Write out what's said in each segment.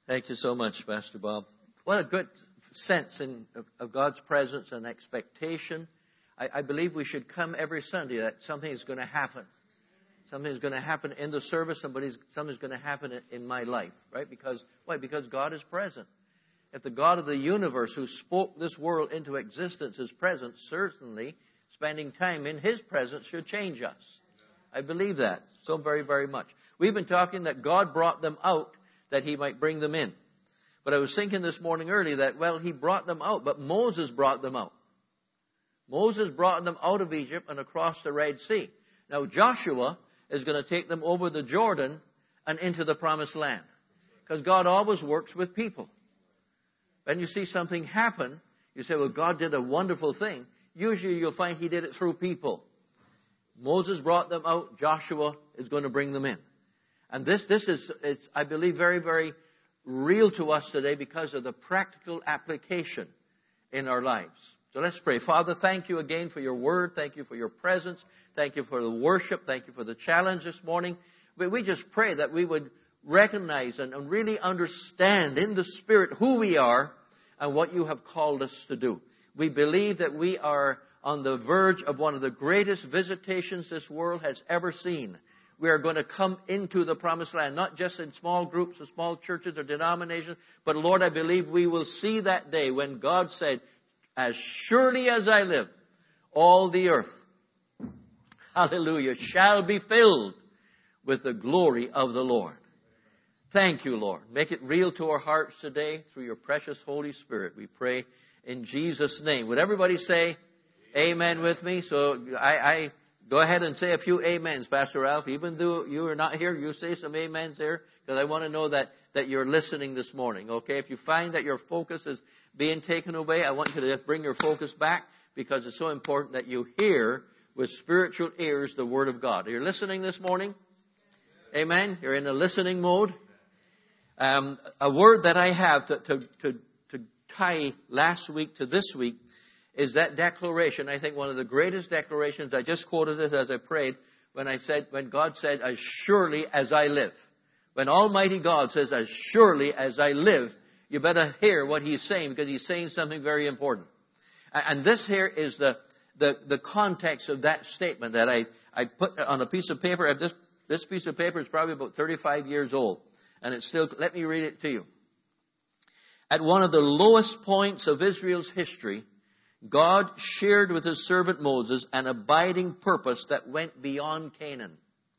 Thank you so much, Pastor Bob. What a good sense of God's presence and expectation. I believe we should come every Sunday that something is going to happen. Something is going to happen in the service. Something's going to happen in my life, right? Why? Because God is present. If the God of the universe who spoke this world into existence is present, certainly spending time in His presence should change us. I believe that so very, very much. We've been talking that God brought them out that He might bring them in. But I was thinking this morning early that, well, He brought them out, but Moses brought them out. Moses brought them out of Egypt and across the Red Sea. Now Joshua is going to take them over the Jordan and into the Promised Land. Because God always works with people. When you see something happen, you say, well, God did a wonderful thing. Usually you'll find He did it through people. Moses brought them out. Joshua is going to bring them in. And this is, I believe, very, very real to us today because of the practical application in our lives. So let's pray. Father, thank you again for your word. Thank you for your presence. Thank you for the worship. Thank you for the challenge this morning. We just pray that we would recognize and really understand in the Spirit who we are and what you have called us to do. We believe that we are on the verge of one of the greatest visitations this world has ever seen. We are going to come into the Promised Land, not just in small groups or small churches or denominations, but Lord, I believe we will see that day when God said, as surely as I live, all the earth, hallelujah, shall be filled with the glory of the Lord. Thank you, Lord. Make it real to our hearts today through your precious Holy Spirit. We pray in Jesus' name. Would everybody say amen with me? So I go ahead and say a few amens, Pastor Ralph. Even though you are not here, you say some amens there, because I want to know that you're listening this morning, okay? If you find that your focus is being taken away, I want you to just bring your focus back, because it's so important that you hear with spiritual ears the Word of God. Are you listening this morning? Amen? You're in a listening mode. A word that I have to tie last week to this week is that declaration. I think one of the greatest declarations. I just quoted it as I prayed when God said, as surely as I live. When Almighty God says, as surely as I live, you better hear what He's saying, because He's saying something very important. And this here is the context of that statement that I put on a piece of paper. This piece of paper is probably about 35 years old. And it's still, let me read it to you. At one of the lowest points of Israel's history, God shared with His servant Moses an abiding purpose that went beyond Canaan.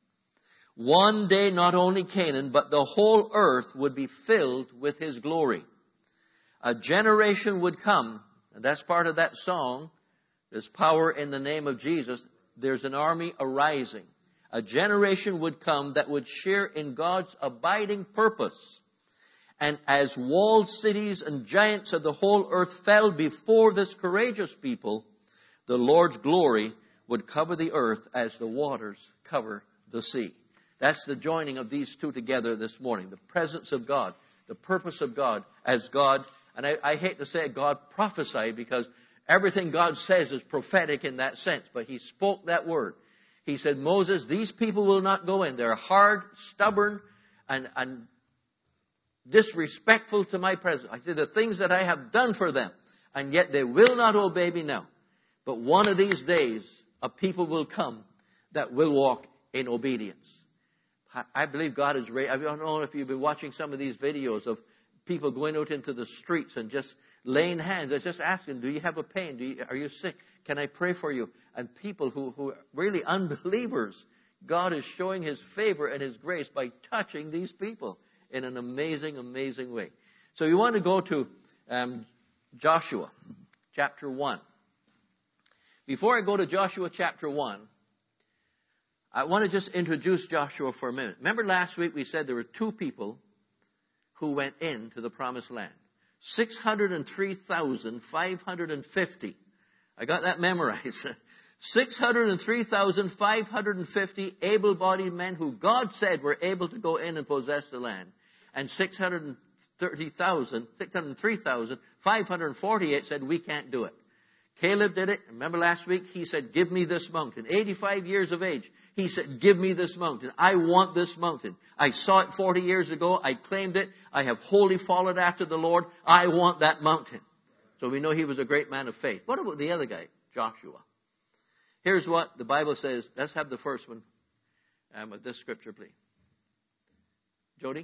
One day, not only Canaan, but the whole earth would be filled with His glory. A generation would come, and that's part of that song. There's power in the name of Jesus. There's an army arising. A generation would come that would share in God's abiding purpose. And as walled cities and giants of the whole earth fell before this courageous people, the Lord's glory would cover the earth as the waters cover the sea. That's the joining of these two together this morning. The presence of God, the purpose of God as God. And I hate to say God prophesied, because everything God says is prophetic in that sense. But He spoke that word. He said, Moses, these people will not go in. They're hard, stubborn, and disrespectful to my presence. I said, the things that I have done for them, and yet they will not obey me now. But one of these days, a people will come that will walk in obedience. I believe God is ready. I don't know if you've been watching some of these videos of people going out into the streets and just laying hands. They're just asking, do you have a pain? Are you sick? Can I pray for you? And people who are really unbelievers, God is showing His favor and His grace by touching these people in an amazing, amazing way. So you want to go to Joshua chapter 1. Before I go to Joshua chapter 1, I want to just introduce Joshua for a minute. Remember last week we said there were two people who went into the Promised Land. 603,550. I got that memorized. 603,550 able-bodied men who God said were able to go in and possess the land. And 603,548 said, we can't do it. Caleb did it. Remember last week? He said, give me this mountain. 85 years of age. He said, give me this mountain. I want this mountain. I saw it 40 years ago. I claimed it. I have wholly followed after the Lord. I want that mountain. So we know he was a great man of faith. What about the other guy, Joshua? Here's what the Bible says. Let's have the first one with this scripture, please. Jody?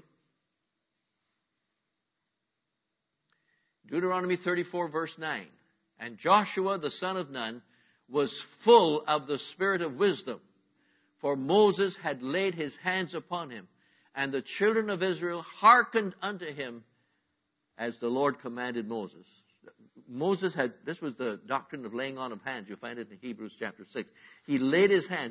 Deuteronomy 34, verse 9. And Joshua, the son of Nun, was full of the spirit of wisdom, for Moses had laid his hands upon him. And the children of Israel hearkened unto him as the Lord commanded Moses. This was the doctrine of laying on of hands. You'll find it in Hebrews chapter 6. He laid his hands,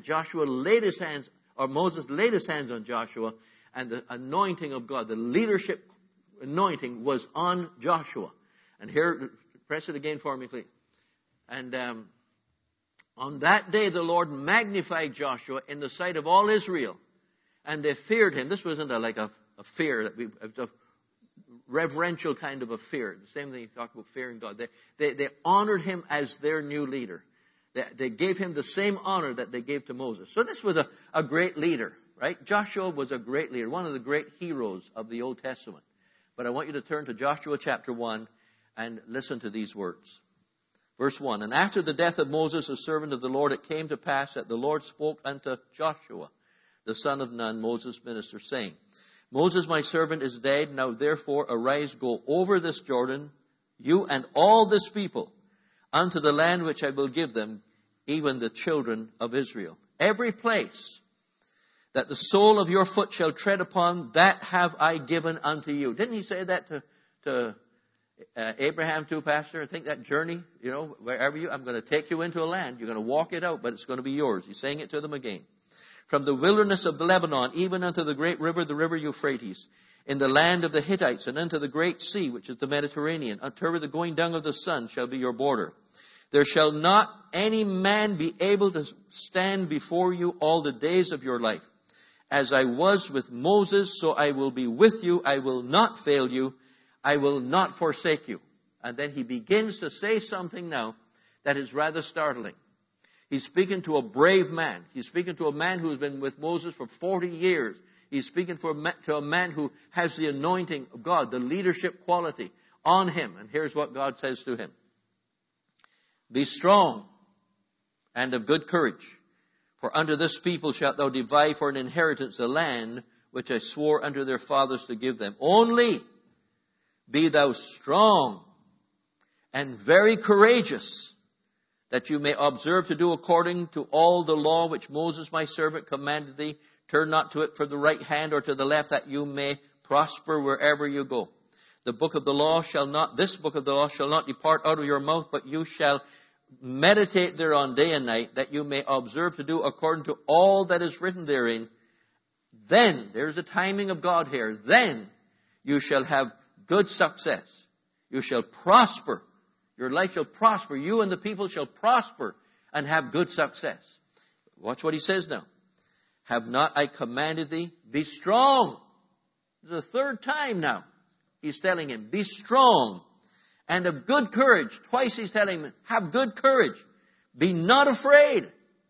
Moses laid his hands on Joshua, and the anointing of God, the leadership anointing was on Joshua. And here, press it again for me, please. And on that day, the Lord magnified Joshua in the sight of all Israel, and they feared him. This wasn't like a fear it's a reverential kind of a fear. The same thing you talk about fearing God. They honored him as their new leader. They gave him the same honor that they gave to Moses. So this was a great leader, right? Joshua was a great leader, one of the great heroes of the Old Testament. But I want you to turn to Joshua chapter 1 and listen to these words. Verse 1, and after the death of Moses, the servant of the Lord, it came to pass that the Lord spoke unto Joshua, the son of Nun, Moses' minister, saying, Moses, my servant, is dead. Now therefore arise, go over this Jordan, you and all this people, unto the land which I will give them, even the children of Israel. Every place that the sole of your foot shall tread upon, that have I given unto you. Didn't he say that to Abraham too, Pastor? I think that journey, wherever I'm going to take you into a land. You're going to walk it out, but it's going to be yours. He's saying it to them again. From the wilderness of the Lebanon, even unto the great river, the river Euphrates, in the land of the Hittites, and unto the great sea, which is the Mediterranean, until the going down of the sun shall be your border. There shall not any man be able to stand before you all the days of your life. As I was with Moses, so I will be with you. I will not fail you. I will not forsake you. And then he begins to say something now that is rather startling. He's speaking to a brave man. He's speaking to a man who has been with Moses for 40 years. He's speaking to a man who has the anointing of God, the leadership quality on him. And here's what God says to him. Be strong and of good courage. For unto this people shalt thou divide for an inheritance the land which I swore unto their fathers to give them. Only be thou strong and very courageous, that you may observe to do according to all the law which Moses my servant commanded thee. Turn not to it for the right hand or to the left, that you may prosper wherever you go. This book of the law shall not depart out of your mouth, but you shall meditate thereon day and night, that you may observe to do according to all that is written therein. Then, there's a timing of God here, then you shall have good success. You shall prosper. Your life shall prosper. You and the people shall prosper and have good success. Watch what he says now. Have not I commanded thee? Be strong. This is the third time now. He's telling him, be strong and of good courage. Twice he's telling him, have good courage. Be not afraid.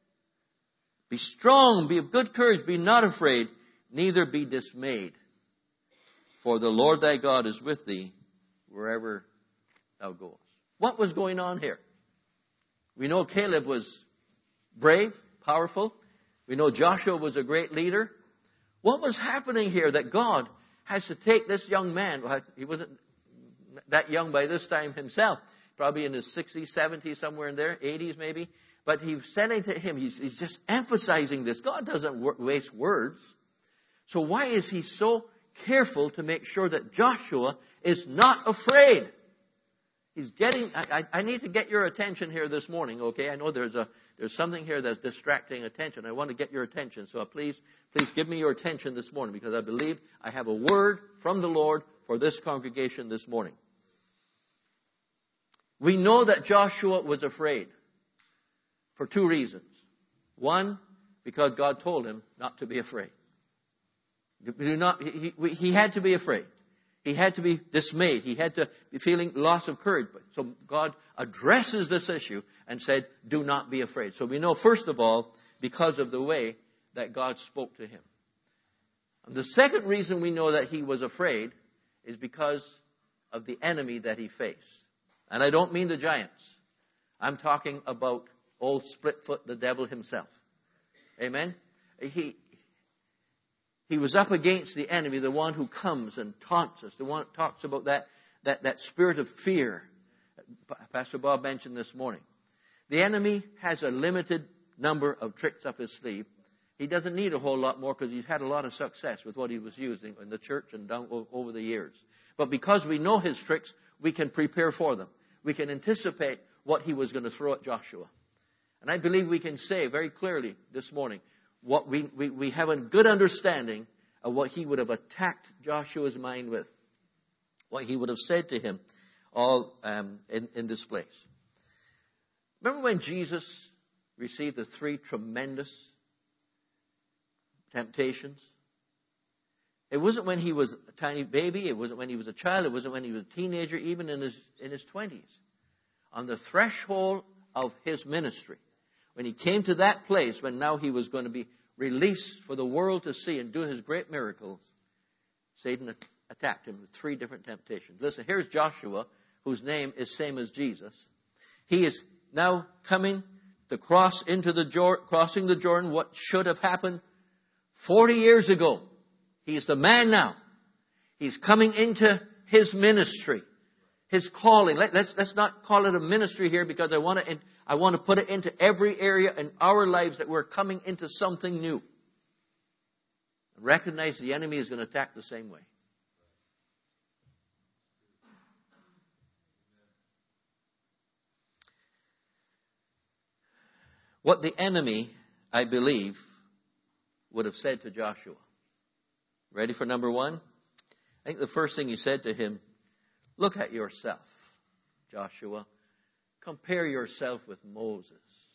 Be strong, be of good courage, be not afraid, neither be dismayed. For the Lord thy God is with thee wherever thou goest. What was going on here? We know Caleb was brave, powerful. We know Joshua was a great leader. What was happening here that God has to take this young man? He wasn't that young by this time himself, probably in his 60s, 70s, somewhere in there, 80s maybe. But he's saying to him, he's just emphasizing this. God doesn't waste words. So why is he so careful to make sure that Joshua is not afraid? He's getting, I need to get your attention here this morning, okay? I know there's something here that's distracting attention. I want to get your attention. So please give me your attention this morning, because I believe I have a word from the Lord for this congregation this morning. We know that Joshua was afraid for two reasons. One, because God told him not to be afraid. He had to be afraid. He had to be dismayed. He had to be feeling loss of courage. So God addresses this issue and said, do not be afraid. So we know, first of all, because of the way that God spoke to him. And the second reason we know that he was afraid is because of the enemy that he faced. And I don't mean the giants. I'm talking about old Splitfoot, the devil himself. Amen? He was up against the enemy, the one who comes and taunts us, the one that talks about that spirit of fear. Pastor Bob mentioned this morning. The enemy has a limited number of tricks up his sleeve. He doesn't need a whole lot more because he's had a lot of success with what he was using in the church and down over the years. But because we know his tricks, we can prepare for them. We can anticipate what he was going to throw at Joshua. And I believe we can say very clearly this morning, what we have a good understanding of what he would have attacked Joshua's mind with. What he would have said to him all in this place. Remember when Jesus received the 3 tremendous temptations? It wasn't when he was a tiny baby. It wasn't when he was a child. It wasn't when he was a teenager, even in his 20s. On the threshold of his ministry, when he came to that place, when now he was going to be released for the world to see and do his great miracles, Satan attacked him with 3 different temptations. Listen, here's Joshua, whose name is same as Jesus. He is now coming to crossing the Jordan, what should have happened 40 years ago. He is the man now. He's coming into his ministry, his calling. Let's not call it a ministry here, because I want to put it into every area in our lives that we're coming into something new. Recognize the enemy is going to attack the same way. What the enemy, I believe, would have said to Joshua. Ready for number 1? I think the first thing he said to him, look at yourself, Joshua. Compare yourself with Moses.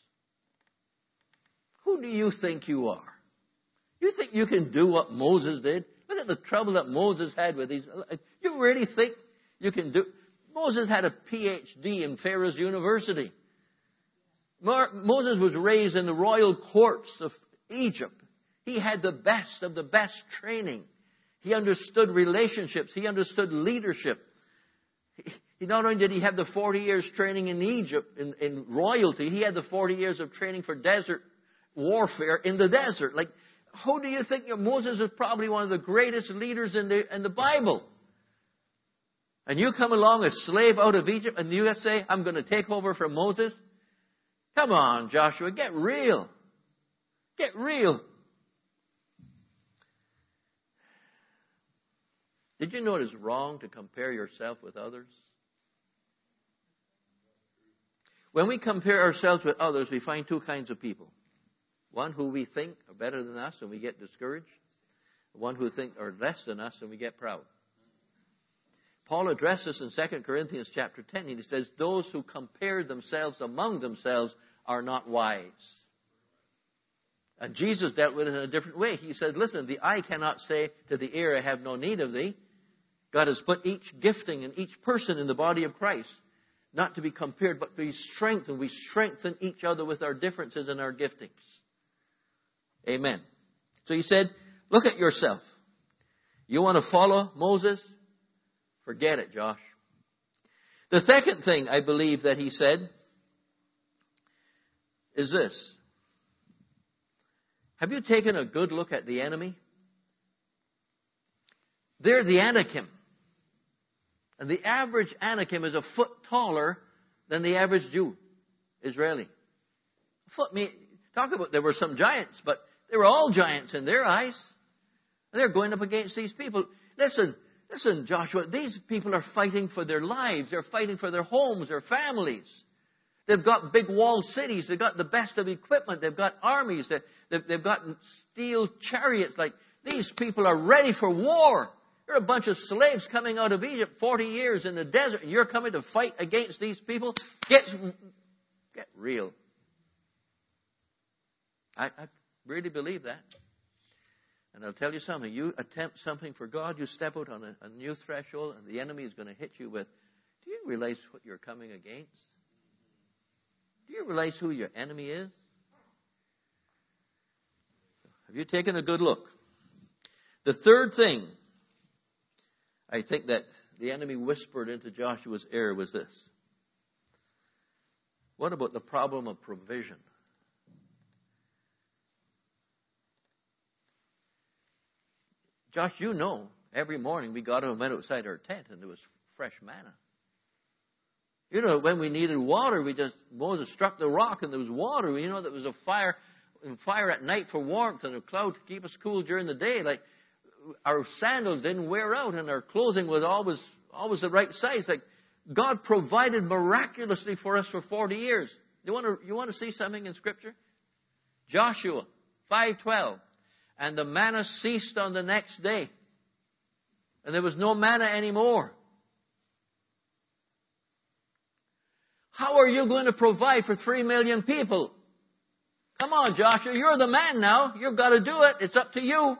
Who do you think you are? You think you can do what Moses did? Look at the trouble that Moses had with these. You really think you can do? Moses had a PhD in Pharaoh's University. Moses was raised in the royal courts of Egypt. He had the best of the best training. He understood relationships. He understood leadership. He not only did he have the 40 years training in Egypt, in royalty, he had the 40 years of training for desert warfare in the desert. Like, who do you think? Moses is probably one of the greatest leaders in the Bible. And you come along a slave out of Egypt and you say, I'm going to take over from Moses? Come on, Joshua, get real. Get real. Did you know it is wrong to compare yourself with others? When we compare ourselves with others, we find 2 kinds of people. One who we think are better than us and we get discouraged. One who think are less than us and we get proud. Paul addresses this in 2 Corinthians chapter 10. And he says, those who compare themselves among themselves are not wise. And Jesus dealt with it in a different way. He said, listen, the eye cannot say to the ear, I have no need of thee. God has put each gifting in each person in the body of Christ, not to be compared, but to be strengthened. We strengthen each other with our differences and our giftings. Amen. So he said, look at yourself. You want to follow Moses? Forget it, Josh. The second thing I believe that he said is this. Have you taken a good look at the enemy? They're the Anakim. And the average Anakim is a foot taller than the average Jew, Israeli. Talk about, there were some giants, but they were all giants in their eyes. And they're going up against these people. Listen, Joshua, these people are fighting for their lives. They're fighting for their homes, their families. They've got big walled cities. They've got the best of equipment. They've got armies. They've got steel chariots. Like, these people are ready for war. You're a bunch of slaves coming out of Egypt 40 years in the desert, and you're coming to fight against these people? Get real. I really believe that. And I'll tell you something. You attempt something for God, you step out on a new threshold, and the enemy is going to hit you with, do you realize what you're coming against? Do you realize who your enemy is? Have you taken a good look? The third thing I think that the enemy whispered into Joshua's ear was this. What about the problem of provision? Josh, you know, every morning we got up and went outside our tent and there was fresh manna. You know, when we needed water, Moses struck the rock and there was water. You know, there was a fire at night for warmth and a cloud to keep us cool during the day. Like, our sandals didn't wear out and our clothing was always the right size. Like, God provided miraculously for us for 40 years. You want to see something in Scripture? Joshua 5:12. And the manna ceased on the next day. And there was no manna anymore. How are you going to provide for 3 million people? Come on, Joshua, you're the man now. You've got to do it. It's up to you.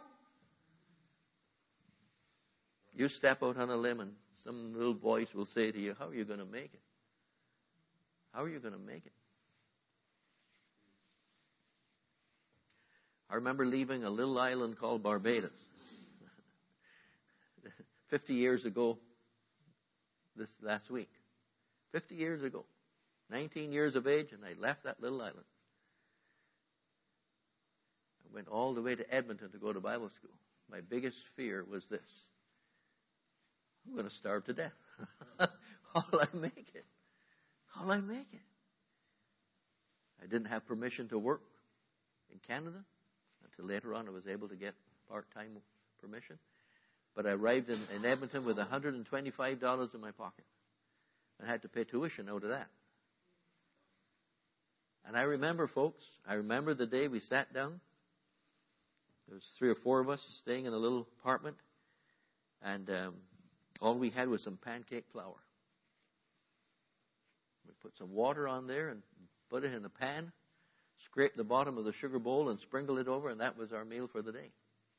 You step out on a limb and some little voice will say to you, how are you going to make it? How are you going to make it? I remember leaving a little island called Barbados 50 years ago this last week. 50 years ago. 19 years of age, and I left that little island. I went all the way to Edmonton to go to Bible school. My biggest fear was this. I'm going to starve to death. How'll I make it? How'll I make it? I didn't have permission to work in Canada. Until later on I was able to get part-time permission. But I arrived in Edmonton with $125 in my pocket. I had to pay tuition out of that. And I remember, folks, the day we sat down. There was 3 or 4 of us staying in a little apartment. And all we had was some pancake flour. We put some water on there and put it in a pan. Scrape the bottom of the sugar bowl and sprinkle it over, and that was our meal for the day.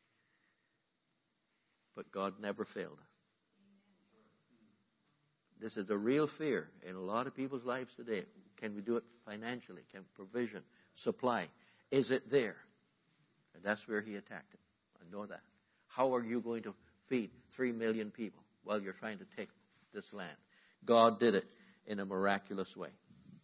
But God never failed us. This is a real fear in a lot of people's lives today. Can we do it financially? Can provision, supply? Is it there? And that's where he attacked him. I know that. How are you going to feed 3 million people while you're trying to take this land? God did it in a miraculous way.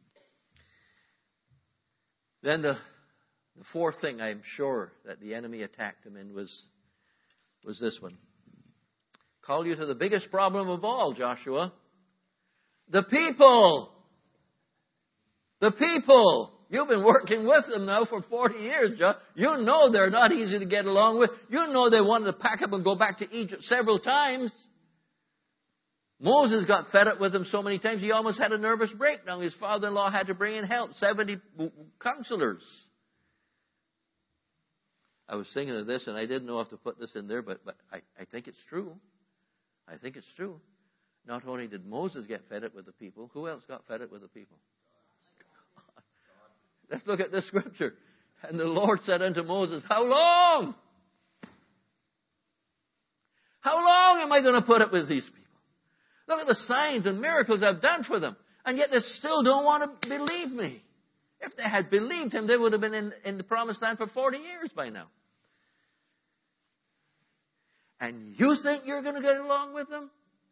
Then the fourth thing I'm sure that the enemy attacked him in was this one. Call you to the biggest problem of all, Joshua. The people. The people. You've been working with them now for 40 years, Josh. You know they're not easy to get along with. You know they wanted to pack up and go back to Egypt several times. Moses got fed up with them so many times he almost had a nervous breakdown. His father-in-law had to bring in help, 70 counselors. I was thinking of this, and I didn't know if to put this in there, but I think it's true. I think it's true. Not only did Moses get fed up with the people, who else got fed up with the people? God. Let's look at this scripture. And the Lord said unto Moses, how long? How long am I going to put up with these people? Look at the signs and miracles I've done for them. And yet they still don't want to believe me. If they had believed him, they would have been in the promised land for 40 years by now. And you think you're going to get along with them?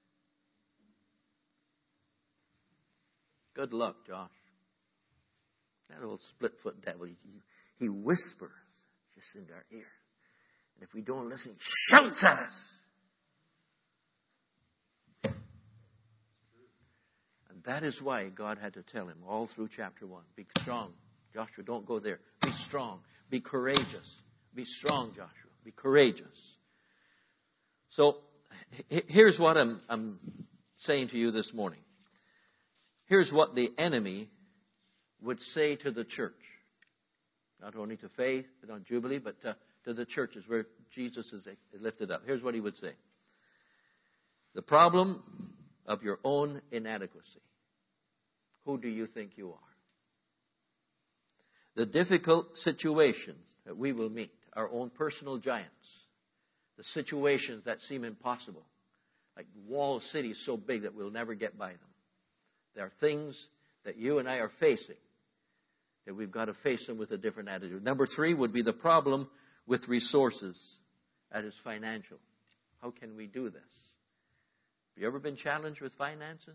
Good luck, Josh. That old split-foot devil, he whispers just in our ear. And if we don't listen, he shouts at us. And that is why God had to tell him all through chapter 1, be strong. Joshua, don't go there. Be strong. Be courageous. Be strong, Joshua. Be courageous. So here's what I'm saying to you this morning. Here's what the enemy would say to the church. Not only to Faith, but on Jubilee, but to the churches where Jesus is lifted up. Here's what he would say. The problem of your own inadequacy. Who do you think you are? The difficult situations that we will meet, our own personal giants. The situations that seem impossible. Like wall cities so big that we'll never get by them. There are things that you and I are facing that we've got to face them with a different attitude. Number 3 would be the problem with resources. That is financial. How can we do this? Have you ever been challenged with finances?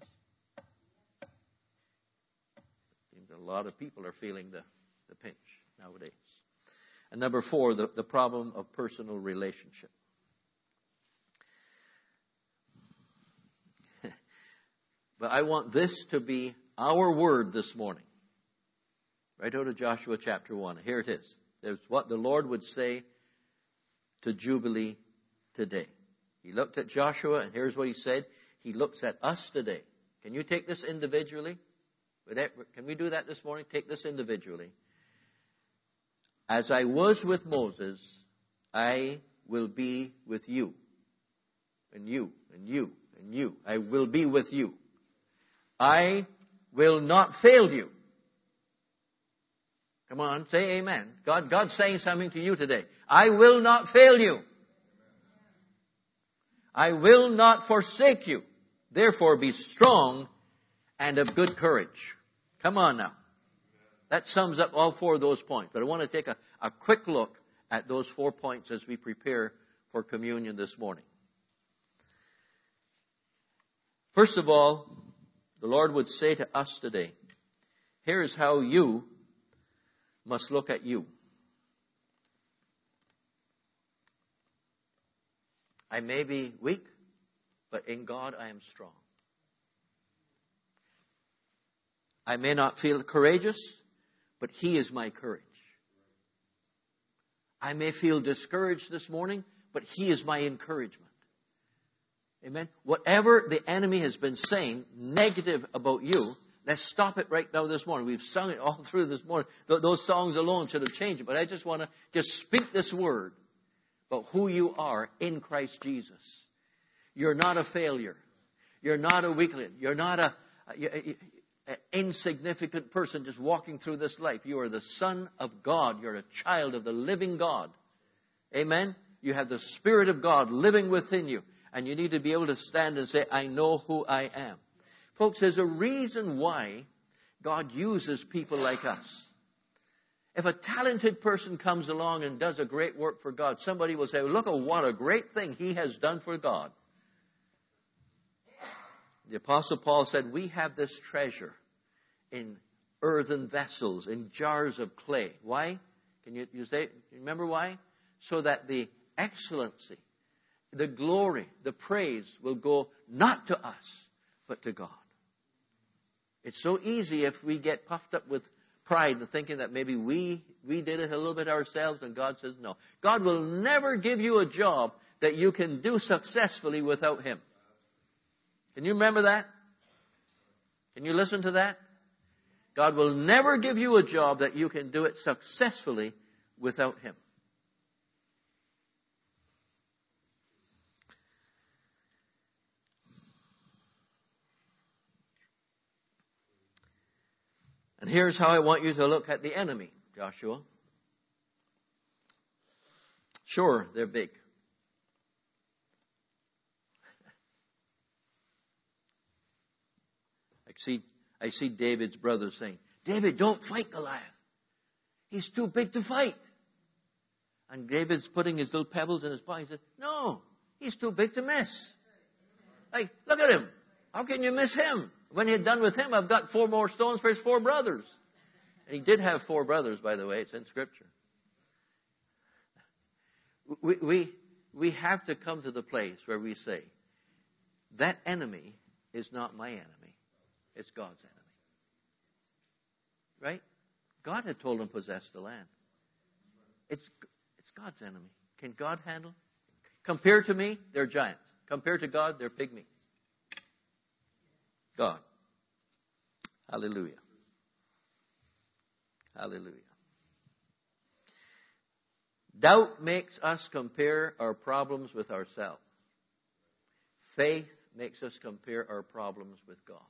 Seems a lot of people are feeling the pinch nowadays. And number 4, the problem of personal relationship. But I want this to be our word this morning. Right out of Joshua chapter 1. Here it is. There's what the Lord would say to Jubilee today. He looked at Joshua, and here's what he said. He looks at us today. Can you take this individually? Can we do that this morning? Take this individually. As I was with Moses, I will be with you. And you, and you, and you. I will be with you. I will not fail you. Come on, say amen. God's saying something to you today. I will not fail you. I will not forsake you. Therefore be strong and of good courage. Come on now. That sums up all 4 of those points. But I want to take a quick look at those 4 points as we prepare for communion this morning. First of all, the Lord would say to us today, here is how you must look at you. I may be weak, but in God I am strong. I may not feel courageous, but He is my courage. I may feel discouraged this morning, but He is my encouragement. Amen. Whatever the enemy has been saying negative about you, let's stop it right now this morning. We've sung it all through this morning. Those songs alone should have changed it. But I just want to just speak this word about who you are in Christ Jesus. You're not a failure. You're not a weakling. You're not an insignificant person just walking through this life. You are the Son of God. You're a child of the living God. Amen. You have the Spirit of God living within you. And you need to be able to stand and say, I know who I am. Folks, there's a reason why God uses people like us. If a talented person comes along and does a great work for God, somebody will say, look at what a great thing he has done for God. The Apostle Paul said, we have this treasure in earthen vessels, in jars of clay. Why? Can you say, remember why? So that the excellency, the glory, the praise will go not to us, but to God. It's so easy if we get puffed up with pride and thinking that maybe we did it a little bit ourselves, and God says no. God will never give you a job that you can do successfully without Him. Can you remember that? Can you listen to that? God will never give you a job that you can do it successfully without Him. And here's how I want you to look at the enemy, Joshua. Sure, they're big. I see David's brothers saying, David, don't fight Goliath. He's too big to fight. And David's putting his little pebbles in his pocket. He said, no, he's too big to miss. Like, look at him. How can you miss him? When he had done with him, I've got 4 more stones for his 4 brothers. And he did have 4 brothers, by the way. It's in Scripture. We have to come to the place where we say, that enemy is not my enemy. It's God's enemy. Right? God had told him to possess the land. It's God's enemy. Can God handle? Compared to me, they're giants. Compared to God, they're pygmies. God. Hallelujah. Hallelujah. Doubt makes us compare our problems with ourselves. Faith makes us compare our problems with God.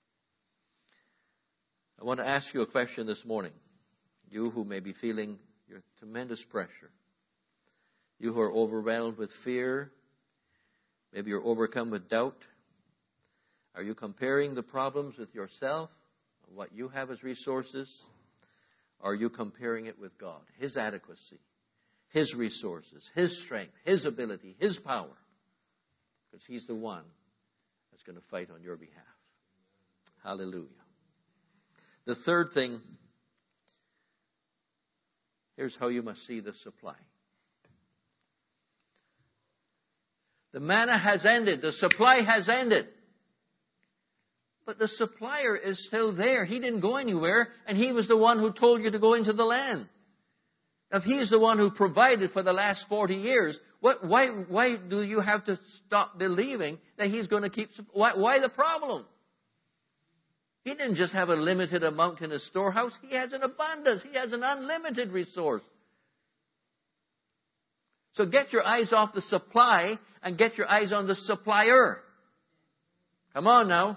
I want to ask you a question this morning. You who may be feeling You're tremendous pressure. You who are overwhelmed with fear, maybe you're overcome with doubt. Are you comparing the problems with yourself, what you have as resources? Or are you comparing it with God, His adequacy, His resources, His strength, His ability, His power? Because He's the one that's going to fight on your behalf. Hallelujah. The third thing, here's how you must see the supply. The manna has ended. The supply has ended. But the supplier is still there. He didn't go anywhere, and He was the one who told you to go into the land. If He's the one who provided for the last 40 years, why do you have to stop believing that He's going to keep... Why the problem? He didn't just have a limited amount in His storehouse. He has an abundance. He has an unlimited resource. So get your eyes off the supply and get your eyes on the supplier. Come on now.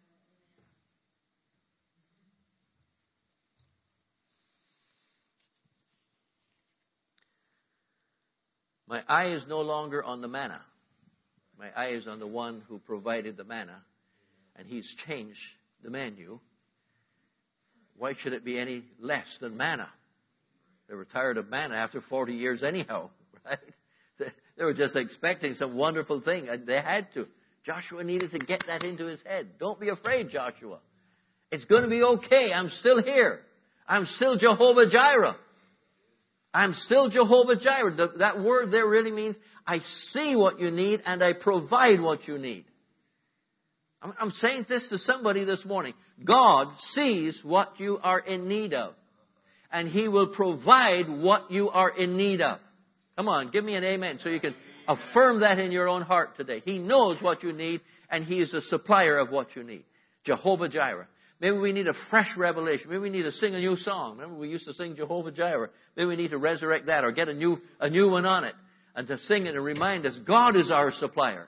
My eye is no longer on the manna. My eye is on the one who provided the manna, and He's changed the menu. Why should it be any less than manna? They were tired of manna after 40 years anyhow, right? They were just expecting some wonderful thing, and they had to. Joshua needed to get that into his head. Don't be afraid, Joshua. It's going to be okay. I'm still here. I'm still Jehovah Jireh. I'm still Jehovah Jireh. That word there really means I see what you need and I provide what you need. I'm saying this to somebody this morning. God sees what you are in need of. And He will provide what you are in need of. Come on, give me an amen so you can affirm that in your own heart today. He knows what you need and He is the supplier of what you need. Jehovah Jireh. Maybe we need a fresh revelation. Maybe we need to sing a new song. Remember we used to sing Jehovah Jireh. Maybe we need to resurrect that or get a new one on it. And to sing it and remind us God is our supplier.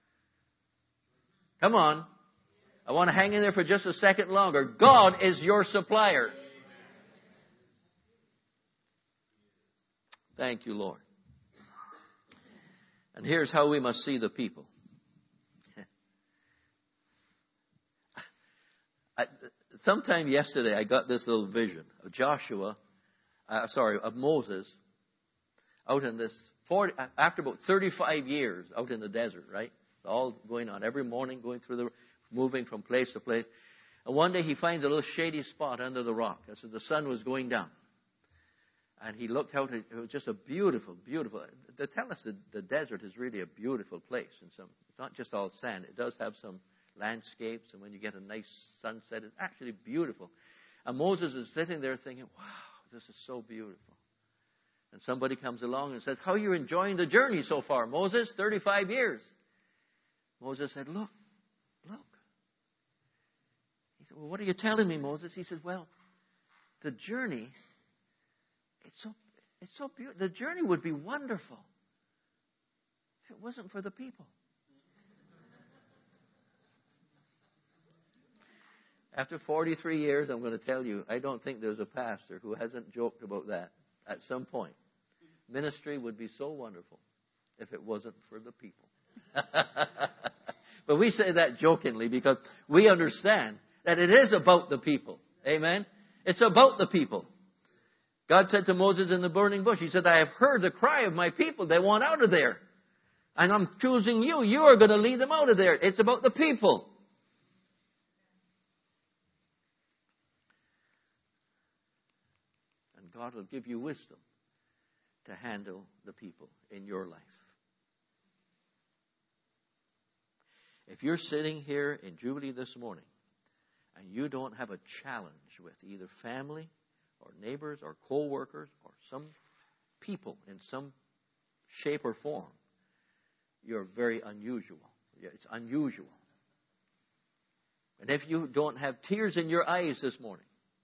Come on. I want to hang in there for just a second longer. God is your supplier. Thank you, Lord. And here's how we must see the people. Sometime yesterday, I got this little vision of Moses out in this, after about 35 years out in the desert, right? All going on every morning, moving from place to place. And one day he finds a little shady spot under the rock as the sun was going down. And he looked out, it was just a beautiful, beautiful, they tell us that the desert is really a beautiful place. It's not just all sand, it does have some landscapes, and when you get a nice sunset, it's actually beautiful. And Moses is sitting there thinking, wow, this is so beautiful. And somebody comes along and says, how are you enjoying the journey so far, Moses? 35 years. Moses said, look. He said, well, what are you telling me, Moses? He said, well, the journey, it's so beautiful. The journey would be wonderful if it wasn't for the people. After 43 years, I'm going to tell you, I don't think there's a pastor who hasn't joked about that at some point. Ministry would be so wonderful if it wasn't for the people. But we say that jokingly because we understand that it is about the people. Amen? It's about the people. God said to Moses in the burning bush, He said, I have heard the cry of my people. They want out of there. And I'm choosing you. You are going to lead them out of there. It's about the people. And God will give you wisdom to handle the people in your life. If you're sitting here in Jubilee this morning and you don't have a challenge with either family or neighbors or co-workers or some people in some shape or form, you're very unusual. It's unusual. And if you don't have tears in your eyes this morning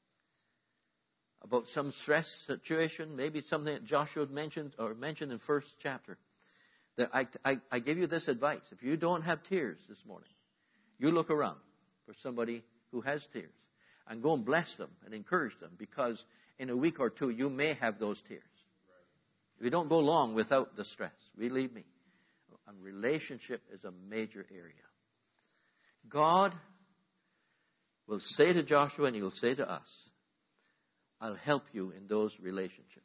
about some stress situation, maybe something that Joshua mentioned in first chapter, that I give you this advice. If you don't have tears this morning, you look around for somebody who has tears and go and bless them and encourage them, because in a week or two, you may have those tears. We don't go long without the stress. Believe me. And relationship is a major area. God will say to Joshua and He will say to us, I'll help you in those relationships.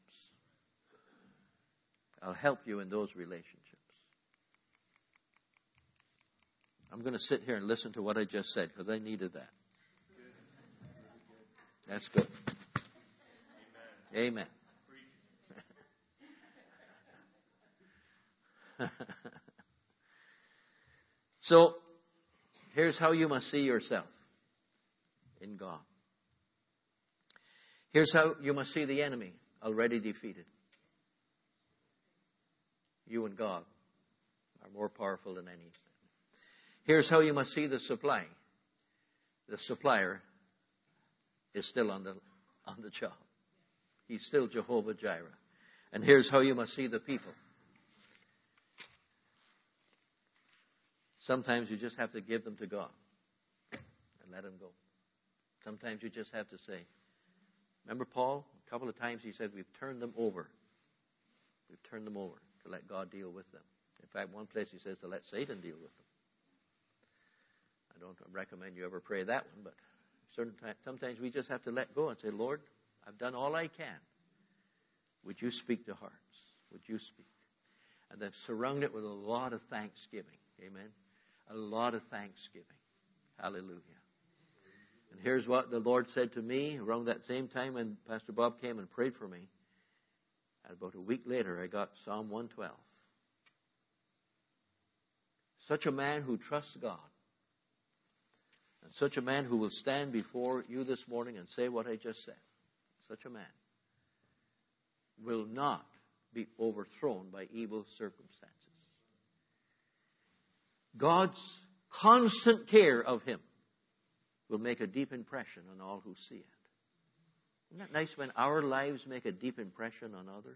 I'll help you in those relationships. I'm going to sit here and listen to what I just said because I needed that. That's good. Amen. So, here's how you must see yourself in God. Here's how you must see the enemy already defeated. You and God are more powerful than anything. Here's how you must see the supply. The supplier is still on the job. He's still Jehovah Jireh. And here's how you must see the people. Sometimes you just have to give them to God and let them go. Sometimes you just have to say, remember Paul? A couple of times he said, we've turned them over. We've turned them over to let God deal with them. In fact, one place he says to let Satan deal with them. I don't recommend you ever pray that one, but sometimes we just have to let go and say, Lord, I've done all I can. Would you speak to hearts? Would you speak? And then surround it with a lot of thanksgiving. Amen. A lot of thanksgiving. Hallelujah. And here's what the Lord said to me around that same time when Pastor Bob came and prayed for me. And about a week later, I got Psalm 112. Such a man who trusts God, and such a man who will stand before you this morning and say what I just said, such a man will not be overthrown by evil circumstances. God's constant care of him will make a deep impression on all who see it. Isn't that nice when our lives make a deep impression on others?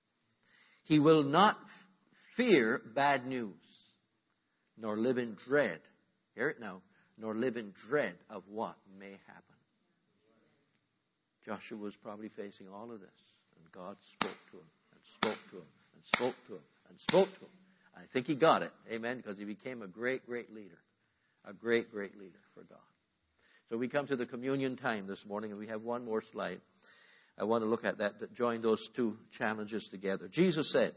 He will not fear bad news, nor live in dread. Hear it now. Nor live in dread of what may happen. Joshua was probably facing all of this. And God spoke to him, and spoke to him, and spoke to him, and spoke to him. I think he got it. Amen. Because he became a great, great leader. A great, great leader for God. So we come to the communion time this morning, and we have one more slide. I want to look at that join those two challenges together. Jesus said,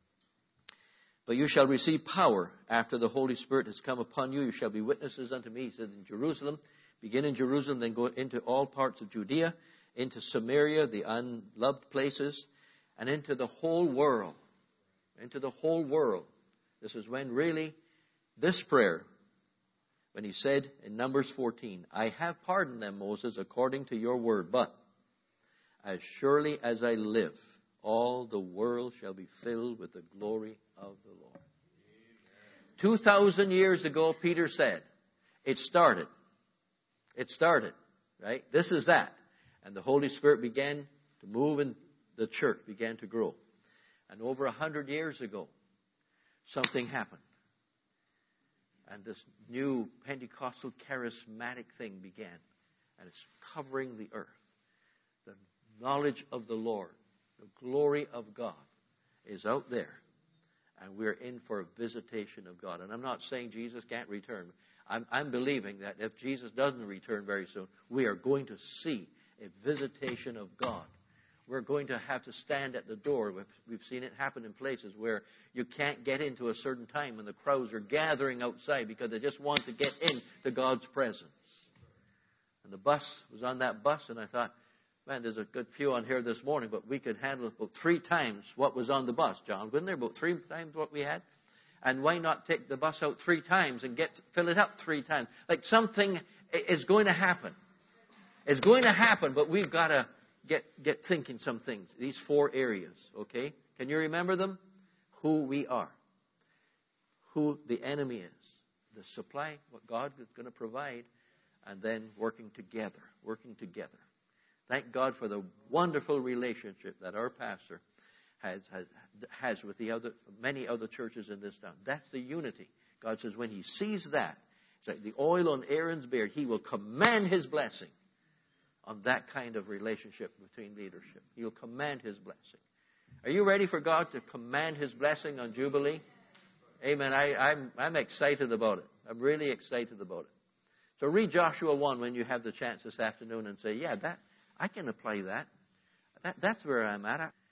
but you shall receive power after the Holy Spirit has come upon you. You shall be witnesses unto me. He said in Jerusalem. Begin in Jerusalem, then go into all parts of Judea, into Samaria, the unloved places, and into the whole world. Into the whole world. This is when really this prayer, when he said in Numbers 14, I have pardoned them, Moses, according to your word, but as surely as I live, all the world shall be filled with the glory of the Lord. 2,000 years ago, Peter said, it started. It started, right? This is that. And the Holy Spirit began to move and the church began to grow. And over 100 years ago, something happened. And this new Pentecostal charismatic thing began. And it's covering the earth. The knowledge of the Lord, the glory of God is out there. And we're in for a visitation of God. And I'm not saying Jesus can't return. I'm believing that if Jesus doesn't return very soon, we are going to see a visitation of God. We're going to have to stand at the door. We've seen it happen in places where you can't get into a certain time and the crowds are gathering outside because they just want to get into God's presence. And the bus was on that bus, and I thought, man, there's a good few on here this morning, but we could handle about 3 times what was on the bus, John. Wasn't there about 3 times what we had? And why not take the bus out 3 times and fill it up 3 times? Like something is going to happen. It's going to happen, but we've got to get thinking some things. These 4 areas, okay? Can you remember them? Who we are. Who the enemy is. The supply, what God is going to provide. And then working together. Working together. Thank God for the wonderful relationship that our pastor has with many other churches in this town. That's the unity. God says when he sees that, it's like the oil on Aaron's beard, he will command his blessing on that kind of relationship between leadership. He'll command His blessing. Are you ready for God to command His blessing on Jubilee? Amen. I'm excited about it. I'm really excited about it. So read Joshua 1 when you have the chance this afternoon and say, yeah, I can apply that. That's where I'm at.